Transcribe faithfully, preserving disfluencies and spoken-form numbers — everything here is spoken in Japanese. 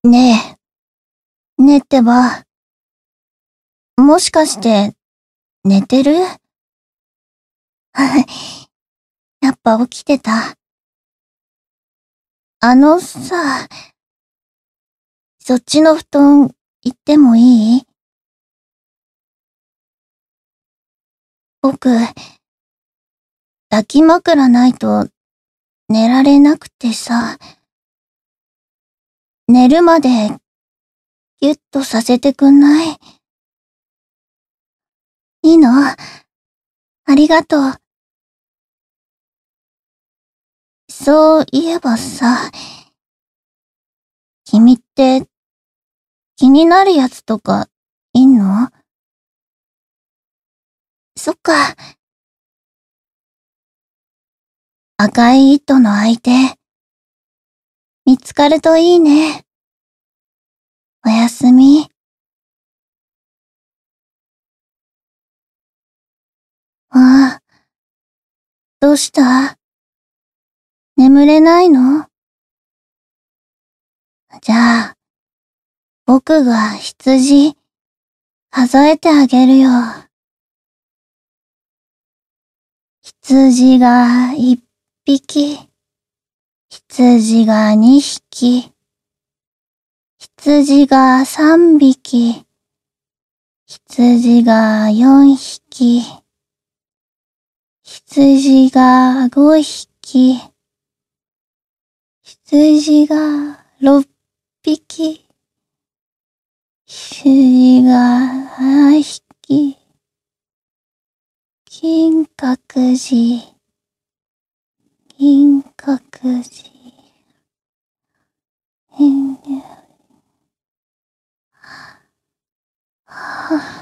ねえ、ねえってば、もしかして、寝てる？やっぱ起きてた。あのさ、そっちの布団行ってもいい？僕、抱き枕ないと寝られなくてさ、寝るまでギュッとさせてくんない？いいの？ありがとう。そういえばさ、君って気になるやつとかいんの？そっか。赤い糸の相手、見つかるといいね。おやすみ。ああ、どうした？眠れないの？じゃあ、僕が羊、数えてあげるよ。羊が一匹、羊が二匹、羊が三匹、羊が四匹、羊が五匹、羊が六匹、羊が七匹、金閣寺、銀閣寺、へんはあ